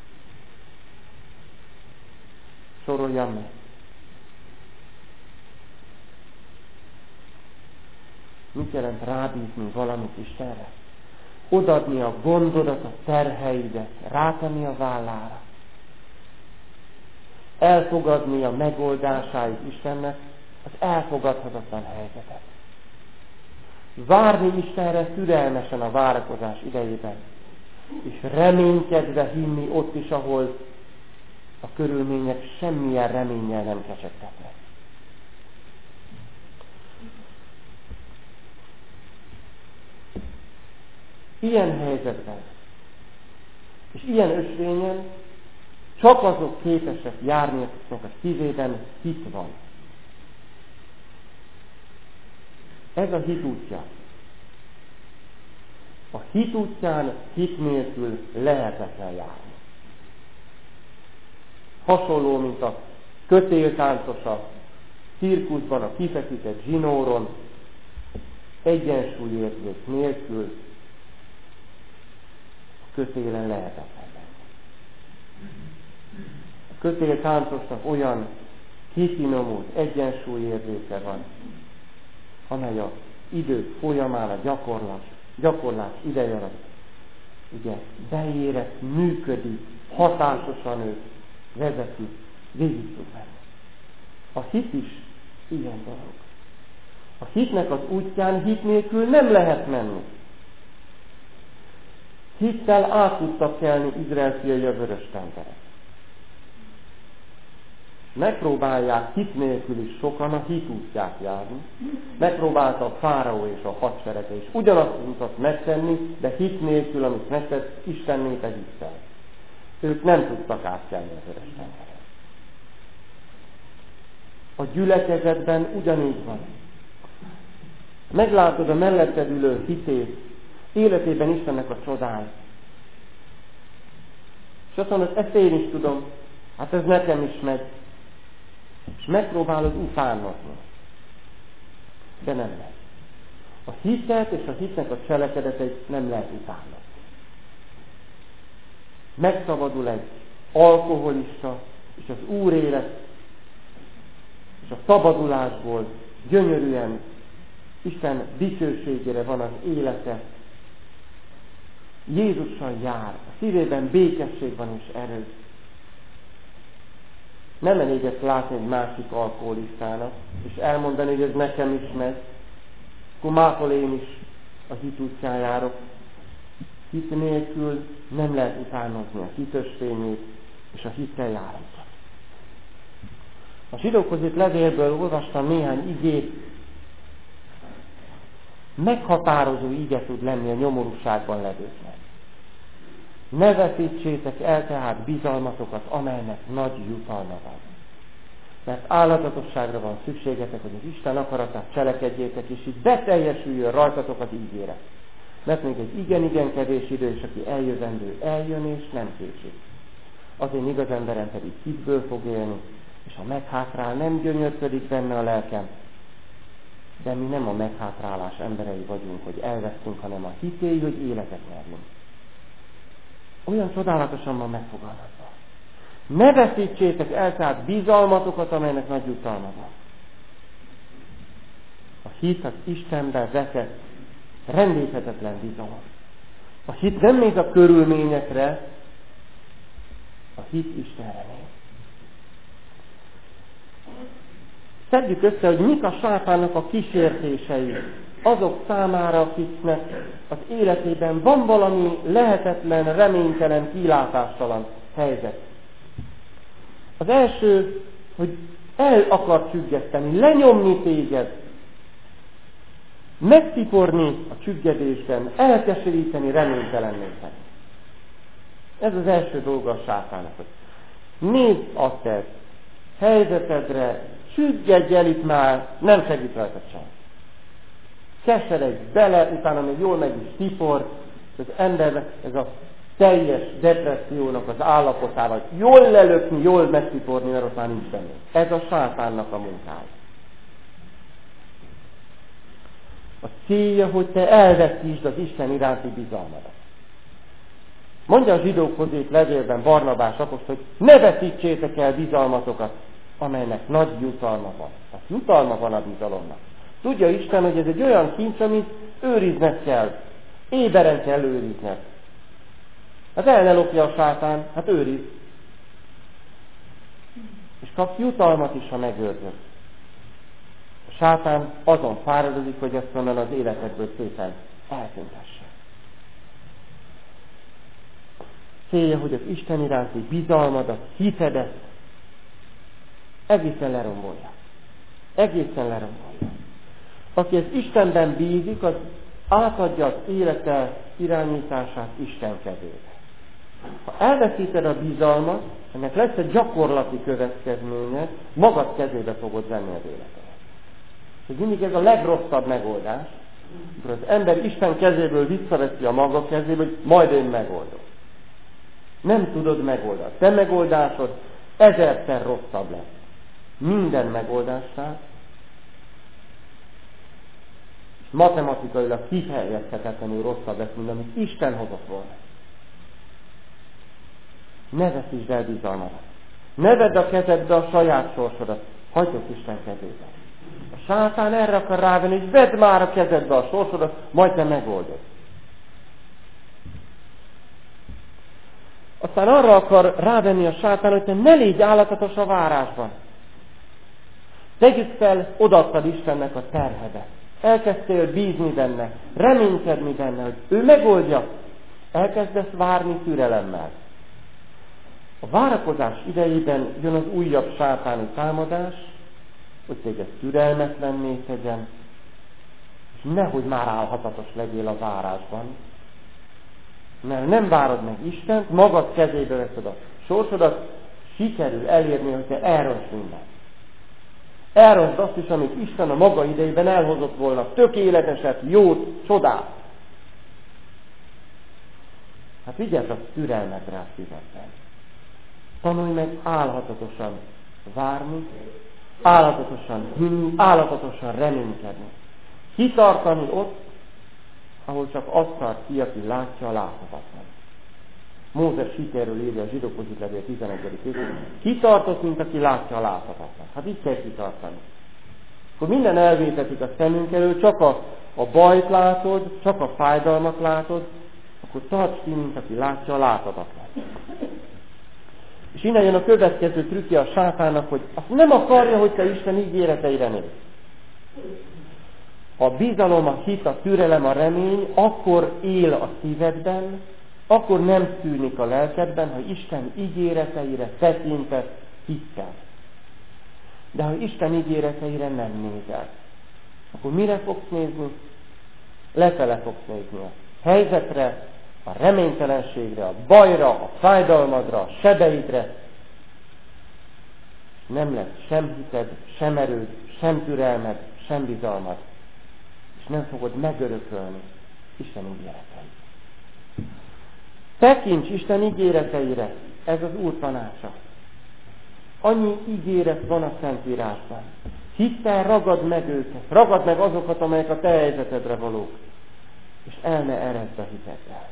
B: Soroljam meg. Mit jelent rábízni valamit Istenre? Odaadni a gondodat, a terheidet, rátenni a vállára. Elfogadni a megoldásáit Istennek, az elfogadhatatlan helyzetet. Várni Istenre türelmesen a várakozás idejében. és reménykedve hinni ott is, ahol a körülmények semmilyen reménnyel nem kecsegtetnek. Ilyen helyzetben, és ilyen ösvényen csak azok képesek járni, akiknek a szívében hit van. Ez a hit útja. A hit útján hit nélkül lehetetlen járni. Hasonló, mint a kötéltáncos a cirkuszban, a kifekütett zsinóron, egyensúlyérzés nélkül a kötélen lehetetlen. A kötéltáncosnak olyan kifinomult egyensúlyérzése van, amely az idők folyamán a gyakorlás ideje alatt ugye beérett, működik, hatásosan őt vezeti, végig tud menni. A hit is ilyen dolog. A hitnek az útján hit nélkül nem lehet menni. Hittel át tudtak kelni Izrael fiai a Vörös-tengeren. Megpróbálják hit nélkül is sokan a hit útját járni. Megpróbálta a fáraó és a hadserege is ugyanazt utat megtenni, de hit nélkül, amit megtett, Isten népe hittel. Ők nem tudtak átkelni a Vörös-tengeren. A gyülekezetben ugyanígy van. Meglátod a melletted ülő hitét, életében Istennek a csodáit. És azt mondod, ezt én is tudom, hát ez nekem is megy. És megpróbálod utánolni. De nem lehet. A hitet és a hitnek a cselekedeteit nem lehet utánolni. Megszabadul egy alkoholista, és az Úr élet, és a szabadulásból gyönyörűen Isten dicsőségére van az élete. Jézussal jár, a szívében békesség van és erő. Nem elég ezt látni egy másik alkoholistának, és elmondani, hogy ez nekem is megy, akkor mától én is a hit útján járok. Hit nélkül nem lehet utánozni a hitösvényét és a hittel járókat. A zsidókhoz írt levélből olvastam néhány igét. Meghatározó ige tud lenni a nyomorúságban levőknek. Ne veszítsétek el tehát bizalmatokat, amelynek nagy jutalma van. Mert áldozatosságra van szükségetek, hogy az Isten akaratát cselekedjétek, és így beteljesüljön rajtatok az ígéret. Mert még egy igen kevés idő, és aki eljövendő, eljön és nem késik. Az én igaz emberem pedig hitből fog élni, és ha meghátrál, nem gyönyörködik benne a lelkem. De mi nem a meghátrálás emberei vagyunk, hogy elvesztünk, hanem a hitély, hogy életet nyerjünk. Olyan csodálatosan van megfogalmazva. Ne veszítsétek el tehát bizalmatokat, amelynek nagy jutalma van. A hit az Istenben vetett, rendíthetetlen bizalom. A hit nem néz a körülményekre, a hit Istenre néz. Szedjük össze, hogy mik a sátánnak a kísértései azok számára, akiknek az életében van valami lehetetlen, reménytelen, kilátástalan helyzet. Az első, hogy el akar csüggeszteni, lenyomni téged, megtiporni a csüggedésben, elkeseríteni, reménytelenné tenni. Ez az első dolga a sátánnak. Nézd a te helyzetedre, csüggedj el itt már, nem segít rajta sem. Keseredj bele, utána még jól meg is tipor, az embernek ez a teljes depressziónak az állapotával jól lelökni, jól megtiporni, mert ott már nincs benne. Ez a sátánnak a munkája. A célja, hogy te elveszítsd az Isten iránti bizalmadat. Mondja a zsidókhoz írt levélben Barnabás apostol, hogy ne veszítsétek el bizalmatokat, amelynek nagy jutalma van. Hát jutalma van a bizalomnak. Tudja Isten, hogy ez egy olyan kincs, amit őrizned kell. Éberen kell őrizned. Hát el ne lopja a sátán, hát őriz. És kapsz jutalmat is, ha megőrzöd. A sátán azon fáradozik, hogy ezt onnan az életedből szépen eltüntesse. célja, hogy az Isten iránti bizalmadat, hitedet egészen lerombolja. Egészen lerombolja. Aki az Istenben bízik, az átadja az élete irányítását Isten kezébe. Ha elveszíted a bizalmat, ennek lesz egy gyakorlati következménye, magad kezébe fogod venni az életedet. Ez mindig ez a legrosszabb megoldás, amikor az ember Isten kezéből visszaveszi a maga kezébe, hogy majd én megoldom. Nem tudod megoldani. Te megoldásod 1000-szer rosszabb lesz. Minden megoldásnál, és matematikailag kifejezhetetlenül rosszabb lesz, mint amit Isten hozott volna. Ne veszítsd el bizalmadat. Ne vedd a kezedbe a saját sorsodat. Hagyd ott Isten kezébe. A sátán erre akar rávenni, hogy vedd már a kezedbe a sorsodat, majd te megoldod. Aztán arra akar rávenni a sátán, hogy te ne légy állatatos a várásban. Tegyük fel, odaadtad Istennek a terhedet. Elkezdtél bízni benne, reménykedni benne, hogy ő megoldja. Elkezdesz várni türelemmel. A várakozás idejében jön az újabb sátáni támadás, hogy téged türelmetlenné tegyen, és nehogy már állhatatos legyél a várásban. Mert nem várod meg Istent, magad kezébe veszed a sorsodat, sikerül elérni, hogy te elrontsd mindent. Elrontsd azt is, amit Isten a maga idejében elhozott volna, tökéleteset, jót, csodát. Hát vigyázz a türelmedre a szívedben. Tanulj meg álhatatosan várni, álhatatosan hinni, álhatatosan reménykedni. Kitartani ott, ahol csak azt tart ki, aki látja a láthatatlan. Mózes sikerről írja a Zsidókhoz írt levél 11. részében. Kitartott, mint aki látja a láthatatlan. Hát így kell kitartani. Akkor minden elvétetik a szemünk elől, csak a bajt látod, csak a fájdalmat látod, akkor tarts ki, mint aki látja a láthatatlan. És innen jön a következő trükkje a sátánnak, hogy azt nem akarja, hogy te Isten ígéreteire nézz. A bizalom, a hit, a türelem, a remény akkor él a szívedben, akkor nem szűnik a lelkedben, ha Isten ígéreteire tekintesz hittel. De ha Isten ígéreteire nem nézel, akkor mire fogsz nézni? Lefele fogsz nézni a helyzetre, a reménytelenségre, a bajra, a fájdalmadra, a sebeidre. Nem lesz sem hited, sem erőd, sem türelmed, sem bizalmad. És nem fogod megörökölni Isten ígéreteit. Tekints Isten ígéreteire, ez az Úr tanácsa. Annyi ígéret van a Szentírásban. Hittel ragad meg őket, ragad meg azokat, amelyek a te helyzetedre valók, és el ne erezd a hiteddel.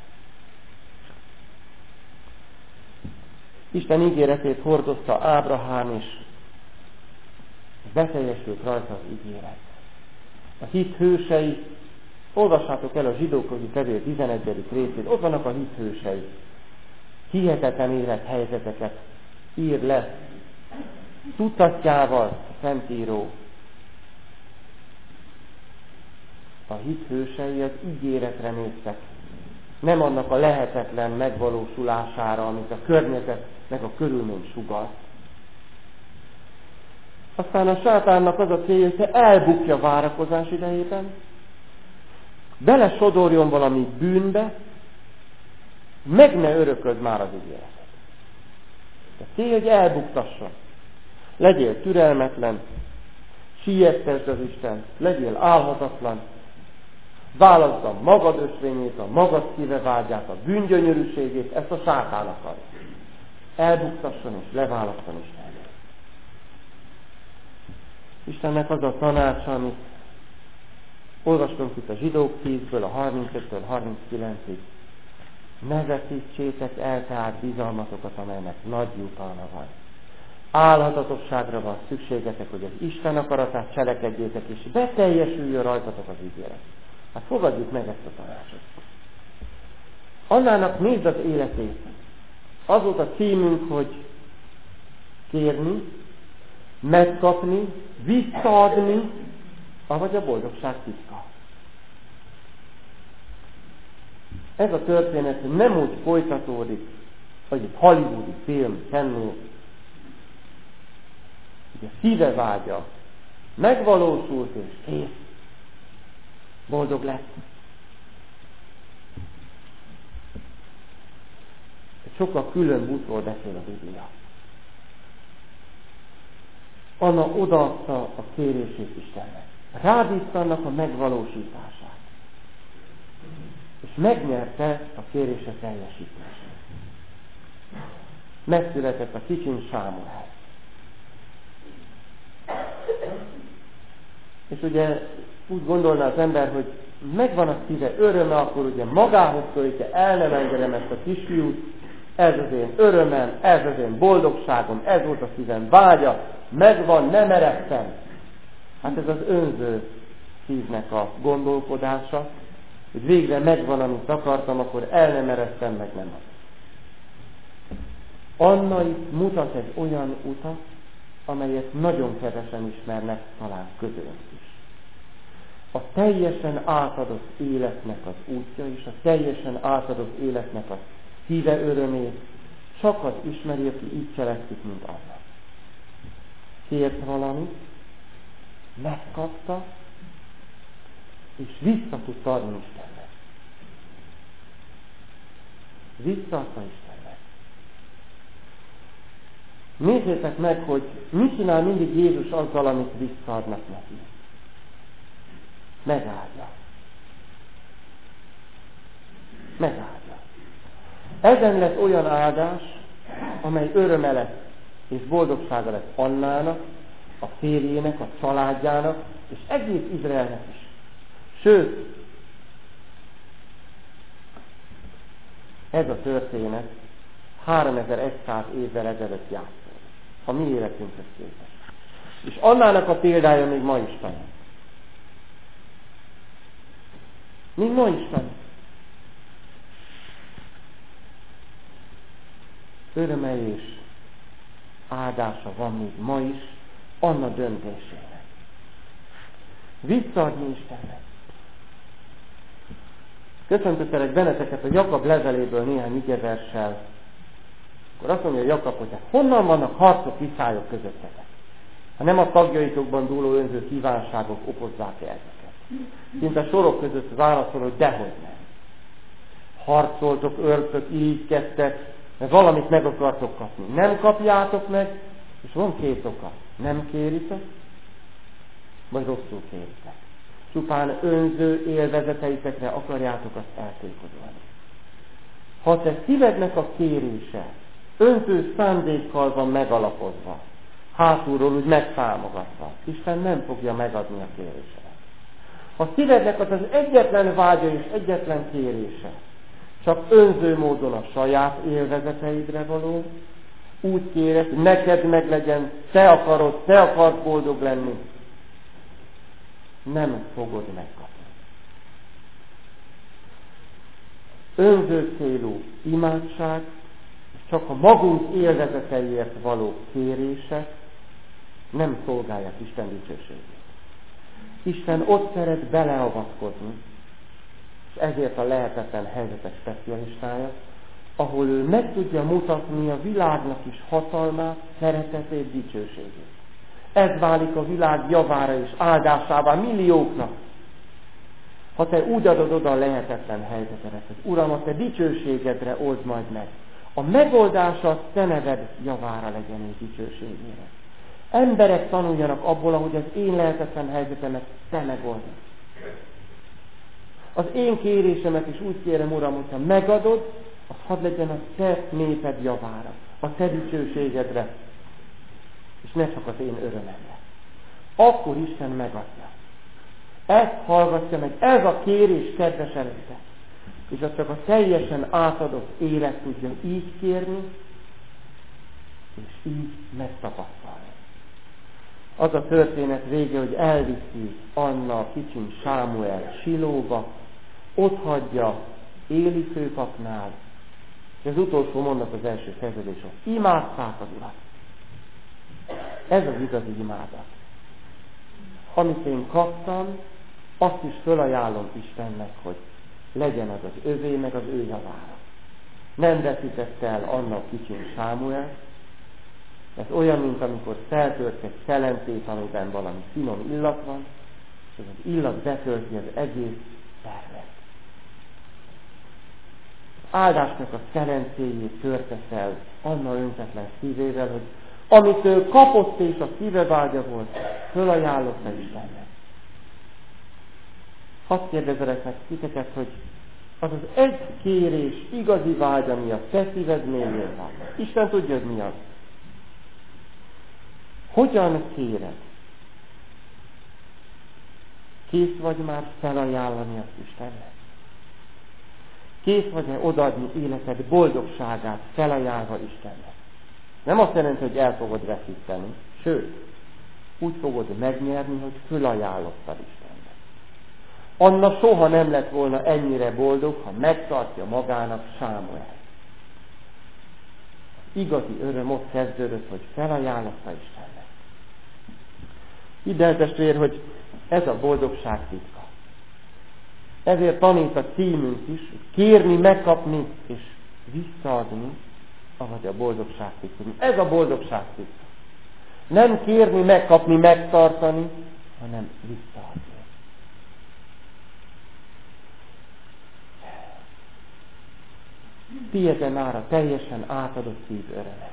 B: Isten ígéretét hordozta Ábrahám is, beteljesült rajta az ígéret. A hit hősei, olvassátok el a Zsidókhoz írt levél 11. részét, ott vannak a hit hősei. Hihetetlen élethelyzeteket ír le, tucatjával a Szentíró. A hit hősei az ígéretre néztek, nem annak a lehetetlen megvalósulására, amit a környezet meg a körülmény sugalt. Aztán a sátánnak az a célja, hogy te elbukja várakozás idejében, belesodorjon valami bűnbe, meg ne örököd már az ígéretet. A cél, hogy elbuktasson. Legyél türelmetlen, siessd az Isten, legyél álhatatlan, válaszd a magad ösvényét, a magad szíve vágyát, a bűngyönyörűségét, ezt a sátán akar. Elbuktasson és leválasztan Isten. Istennek az a tanácsa, amit olvastunk itt a Zsidók 10-ből, a 35-től 39-ig. Ne veszítsétek el tehát bizalmatokat, amelynek nagy jutalma van. Álhatatosságra van szükségetek, hogy az Isten akaratát cselekedjétek, és beteljesüljön rajtatok az ígéret. Hát fogadjuk meg ezt a tanácsot. Annának nézd az életét. Az volt a címünk, hogy kérni, megkapni, visszaadni, avagy a boldogság titka. Ez a történet nem úgy folytatódik, vagy egy hollywoodi film tenni, hogy a szíve vágya megvalósult és kész, boldog lett. Sokkal külön útról beszél a Biblia. Anna odaadta a kérését Istennek. Rábízta annak a megvalósítását. És megnyerte a kérése teljesítését. Megszületett a kicsin Sámuel. És ugye úgy gondolná az ember, hogy megvan a szíve öröme, akkor ugye magához szólítja, el nem engedem ezt a kisfiút, ez az én örömem, ez az én boldogságom, ez volt a szívem vágya, megvan, nem eredtem. Hát ez az önző szívnek a gondolkodása, hogy végre megvan, amit akartam, akkor el nem eredtem, meg nem ad. Anna itt mutat egy olyan utat, amelyet nagyon kevesen ismernek, talán közülünk is. A teljesen átadott életnek az útja és a teljesen átadott életnek a szíve örömét csak az ismeri, aki így cselekszik, mint Anna. Kért valamit, megkapta, és vissza tudta adni Istennek. Visszaadta Istennek. Nézzétek meg, hogy mit csinál mindig Jézus azzal, amit visszaadnak neki. Megáldja. Megáldja. Ezen lett olyan áldás, amely öröme lett és boldogsága lett Annának, a férjének, a családjának, és egész Izraelnek is. Sőt, ez a történet 3100 évvel ezelőtt játszódik. A mi életünkhöz képest. És Annának a példája még ma is tanít. Még ma is tanít. Öröme és áldása van még ma is Anna döntésének. Visszaadni Istennek. Köszöntöttelek benneteket a Jakab leveléből néhány igeverssel. Akkor azt mondja Jakab, hogy honnan vannak harcok, viszályok közöttetek? Ha nem a tagjaitokban dúló önző kívánságok okozzák ezeket. Szinte sorok között válaszol, hogy dehogy nem. Harcoltok, örtök, irigykedtek, mert valamit meg akartok kapni. Nem kapjátok meg, és van két oka. Nem kéritek, vagy rosszul kéritek. Csupán önző élvezeteitekre akarjátok azt eltékodolni. Ha te szívednek a kérése önző szándékkal van megalapozva, hátulról úgy megtámogatva, Isten nem fogja megadni a kérésedet. Ha szívednek az egyetlen vágya és egyetlen kérése, csak önző módon a saját élvezeteidre való, úgy kéred, hogy neked meglegyen, te akarsz boldog lenni, nem fogod megkapni. Önző célú imádság, és csak a magunk élvezeteiért való kérések nem szolgálják Isten dicsőségét. Isten ott szeret beleavatkozni, és ezért a lehetetlen helyzetek specialistája, ahol ő meg tudja mutatni a világnak is hatalmát, szeretetét, dicsőségét. Ez válik a világ javára és áldásává millióknak. Ha te úgy adod oda a lehetetlen helyzetedet, hogy Uram, a te dicsőségedre old majd meg. A megoldása te neved javára legyen és dicsőségére. Emberek tanuljanak abból, ahogy az én lehetetlen helyzetemet te megoldod. Az én kérésemet is úgy kérem, Uram, hogyha megadod, az hadd legyen a te néped javára, a te dicsőségedre, és ne csak az én örömemre. Akkor Isten megadja. Ezt hallgatja meg, ez a kérés kedves előtte. És az csak a teljesen átadott élet tudja így kérni, és így megtapasztalni. Az a történet vége, hogy elviszi Anna a kicsin Sámuel Silóba, ott hagyja Éli főpapnál, és az utolsó mondat az első fejezetésről. Imádták az Urat. Ez az igazi imádat. Amit én kaptam, azt is fölajánlom Istennek, hogy legyen az az övé, meg az ő javára. nem veszítette el Anna kicsin Sámuelt. Ez olyan, mint amikor feltört egy szelencét, amiben valami finom illat van, és az illat betölti az egész szervet. Áldásnak a szelencéjét törte fel Anna önzetlen szívével, hogy amitől kapott és a szíve vágya volt, fölajánlotta Istennek. Hadd kérdezelek meg titeket, hogy az az egy kérés, igazi vágy, ami a te szíved mélyén van. Isten tudja, hogy mi az. Hogyan kéred? Kész vagy már felajánlani azt Istennek? Kész vagy-e odaadni életed boldogságát felajánlva Istennek? Nem azt jelenti, hogy el fogod veszíteni, sőt, úgy fogod megnyerni, hogy fölajánlottad Istennek. Anna soha nem lett volna ennyire boldog, ha megtartja magának Sámuelt. Igazi öröm ott kezdődött, hogy felajánlotta Istennek. Hidd el, testvér, hogy ez a boldogság titka. Ezért tanít a címünk is, kérni, megkapni és visszaadni, avagy a boldogság titka. Ez a boldogság titka. Nem kérni, megkapni, megtartani, hanem visszaadni. Tiéd-e már a teljesen átadott szív öröme?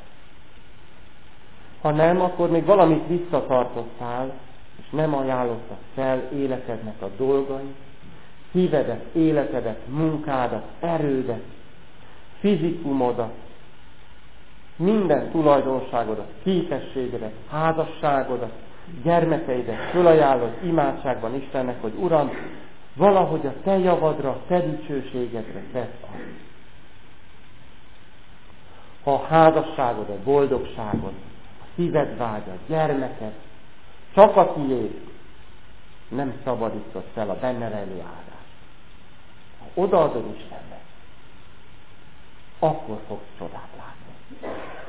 B: Ha nem, akkor még valamit visszatartottál, és nem ajánlottad fel életednek a dolgait, szívedet, életedet, munkádat, erődet, fizikumodat, minden tulajdonságodat, képességedet, házasságodat, gyermekeidet fölajánlod imádságban Istennek, hogy Uram, valahogy a te javadra, te dicsőségedre tedd azt. Ha a házasságod, a boldogságod, a szíved vágya, a gyermeked, csak a tiéd, nem szabadítod fel a benne rejlő áldást. Ha odaadod Istennek, akkor fogsz csodát látni.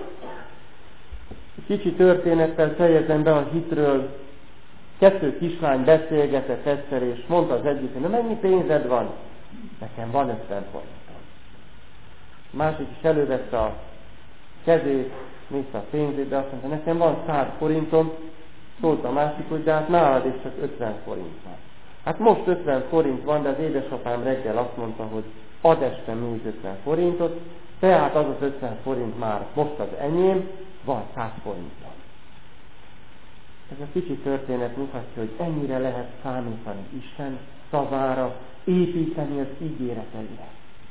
B: Kicsi történettel fejezem be a hitről. 2 kislány beszélgetett egyszer, és mondta az egyik, hogy na mennyi pénzed van? Nekem van 50 forintom. A másik is elővette a kezét, nézte a pénzét, de azt mondta, nekem van 100 forintom. Szólt a másik, hogy de hát nálad is csak 50 forint van. Hát most 50 forint van, de az édesapám reggel azt mondta, hogy ad este még 50 forintot, tehát az 50 forint már most az enyém, van 100 forintom. Ez a kicsi történet mutatja, hogy ennyire lehet számítani Isten szavára, építeni az ígéreteire.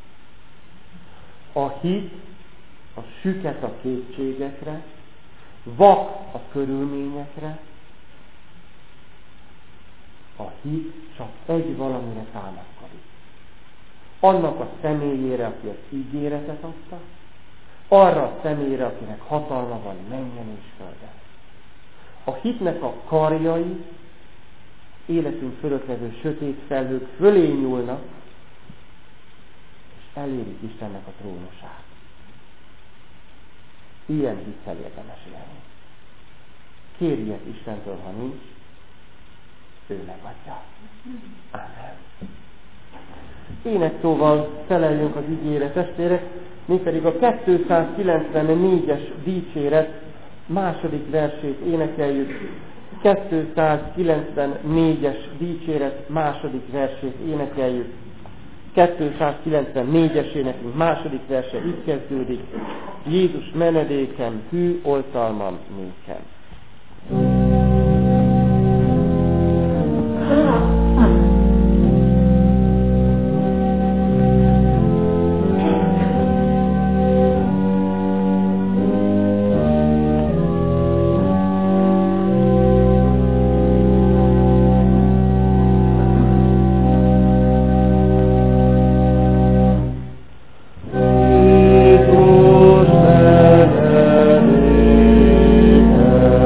B: A hit a süket a kétségekre, vak a körülményekre, a hit csak egy valamire támaszkodik. Annak a személyére, aki az ígéretet adta, arra a személyre, akinek hatalma van mennyen és földön. A hitnek a karjai, életünk fölött levő sötét felhők fölé nyúlnak, és elérik Istennek a trónusát. Ilyen hittel érdemes élni. Kérj ilyet Istentől, ha nincs, ő megadja. Ámen. Énekszóval feleljünk az ígére, testvérek, mégpedig a 294-es dicséret második versét énekeljük. 294-es dicséret második versét énekeljük. 294-es énekünk második verse így kezdődik. Jézus menedékem, hű oltalmam nékem.
C: Jézus menedékem,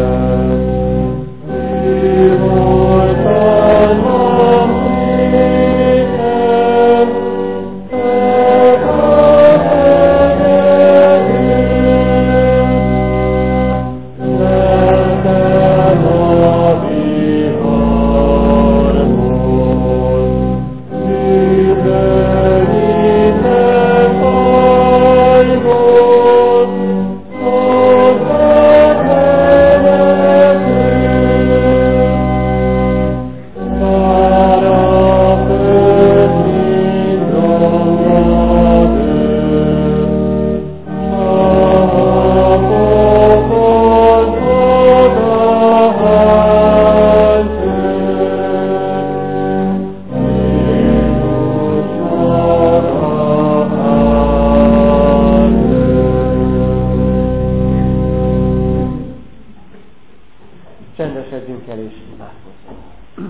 B: Imádkozzunk.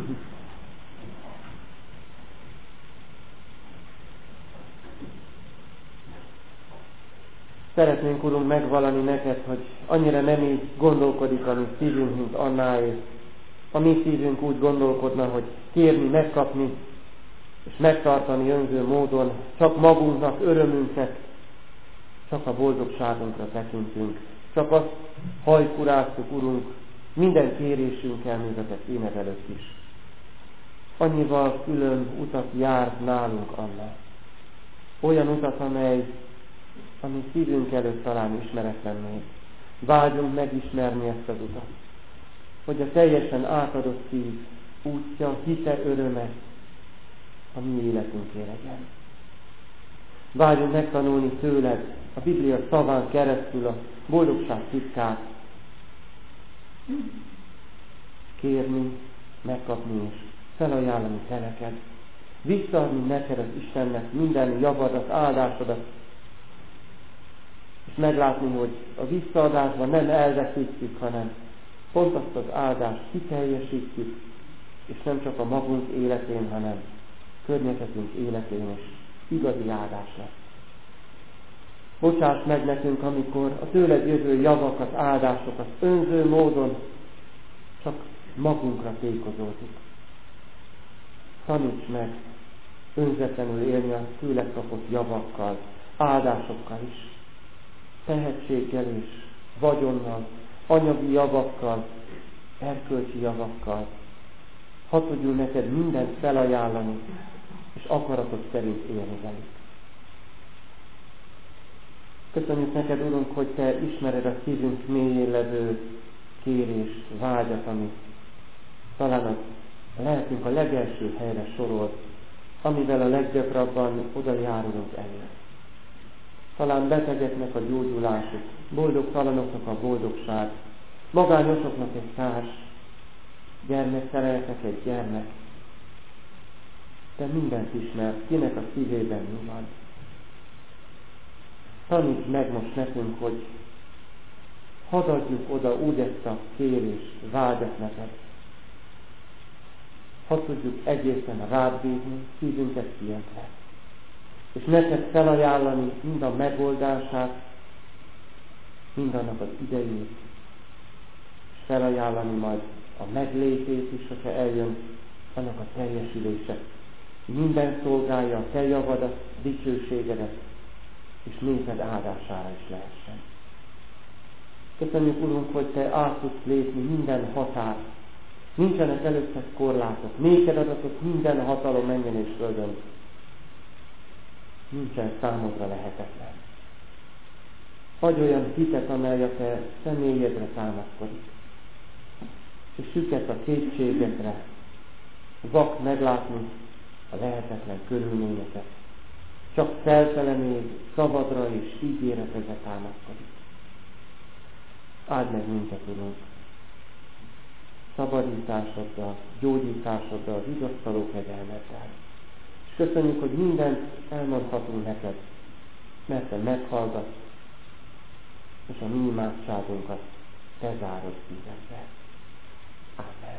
B: Szeretnénk, Urunk, megvallani neked, hogy annyira nem így gondolkodik a mi szívünk, mint Annáé. A mi szívünk úgy gondolkodna, hogy kérni, megkapni és megtartani önző módon csak magunknak örömünket, csak a boldogságunkra tekintünk. Csak azt hajkuráztuk, Urunk, minden kérésünkkel, még a te színed előtt is. Annyival külön utat jár nálunk, Anna. Olyan utat, amely a mi szívünk előtt talán ismeretlen még. Vágyunk megismerni ezt az utat. Hogy a teljesen átadott szív útja, hite, öröme a mi életünké legyen. Vágyunk megtanulni tőled a Biblia szaván keresztül a boldogság titkát. Kérni, megkapni és felajánlani te neked. Visszaadni neked az Istennek minden javadat, áldásodat, és meglátni, hogy a visszaadásban nem elveszítjük, hanem pont azt az áldást kiteljesítjük, és nem csak a magunk életén, hanem környezetünk életén is igazi áldás lesz. Bocsáss meg nekünk, amikor a tőled jövő javakat, áldásokat önző módon csak magunkra tékozoltuk. Taníts meg önzetlenül élni a tőled kapott javakkal, áldásokkal is, tehetséggel és vagyonnal, anyagi javakkal, erkölcsi javakkal. Hadd tudjunk neked mindent felajánlani, és akaratod szerint élni velük. Köszönjük neked, Urunk, hogy te ismered a szívünk mélyén levő kérést, vágyat, amit talán a lelkünk a legelső helyre sorolt, amivel a leggyakrabban oda járulunk elő. Talán betegeknek a gyógyulásuk, boldogtalanoknak a boldogság, magányosoknak egy társ, gyermekszereleknek egy gyermek. Te mindent ismersz, kinek a szívében mi van. Taníts meg most nekünk, hogy hadd adjuk oda úgy ezt a kérést, vágyat neked. Hadd tudjuk egészen rád bízni, szívünket kientve. És neked felajánlani mind a megoldását, mindannak az idejét, és felajánlani majd a meglépét is, hogyha eljön annak a teljesülése. Minden szolgálja a te javadat, dicsőségedet, és néped áldására is lehessen. Köszönjük, Urunk, hogy te át tudsz lépni minden határt. Nincsenek előtted korlátok. Néked adatot minden hatalom menjen és földön. Nincsen számodra lehetetlen. Adj olyan hitet, amely a te személyedre támaszkodik. És süket a kétségekre, vak meglátni a lehetetlen körülményeket. Csak feltelenéd szavadra és ígéretedre támaszkodik. Áld meg minket, Urunk, szabadításoddal, gyógyításoddal, vigasztaló kegyelmeddel. És köszönjük, hogy mindent elmondhatunk neked, mert te meghallgatsz, és a mi imádságunkat te zárod szívedbe. Ámen.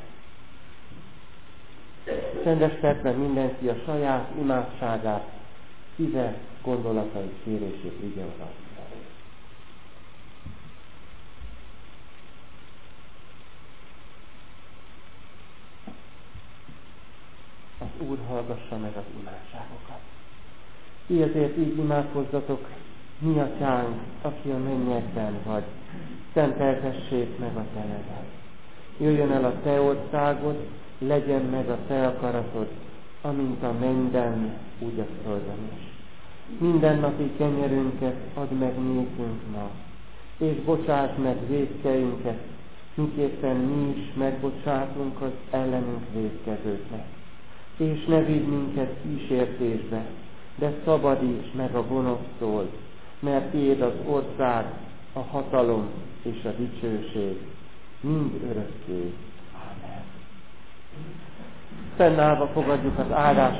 B: Csendes percben mindenki a saját imádságát, szíve, gondolatai, kérését vigye oda. Az Úr hallgassa meg az imádságokat. Ti ezért így imádkozzatok, mi atyánk, aki a mennyekben vagy, szenteltessék meg a te neved. Jöjjön el a te országod, legyen meg a te akaratod, amint a mennyben, úgy a földön is. Mindennapi kenyerünket add meg nékünk ma, és bocsáss meg vétkeinket, miképpen mi is megbocsátunk az ellenünk vétkezőknek. És ne vigy minket kísértésbe, de szabadíts meg a gonosztól, mert tiéd az ország, a hatalom és a dicsőség mind örökké. Ámen. Fennállva fogadjuk az áldást.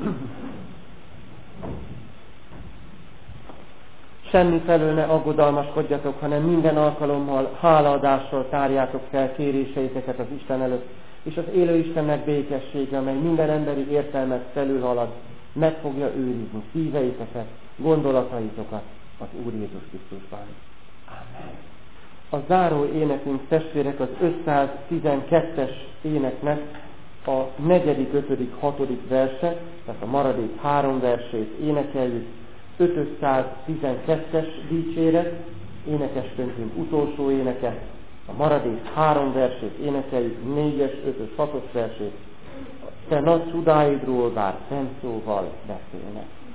B: Semmi felől ne aggodalmaskodjatok, hanem minden alkalommal hálaadással tárjátok fel kéréseiteket az Isten előtt, és az élő Istennek békessége, amely minden emberi értelmet felülhalad, meg fogja őrizni szíveiteket, gondolataitokat az Úr Jézus Krisztusban. Amen. A záró énekünk, testvérek, az 512-es éneknek a 4., 5., 6. verse, tehát a maradék 3 versét énekeljük. 512-es dicséret, énekeskönyvünk utolsó éneke, a maradék 3 versét énekeljük, 4-es, 5-ös, 6-os versét. Te nagy csodáidról bár szent szóval beszélnek.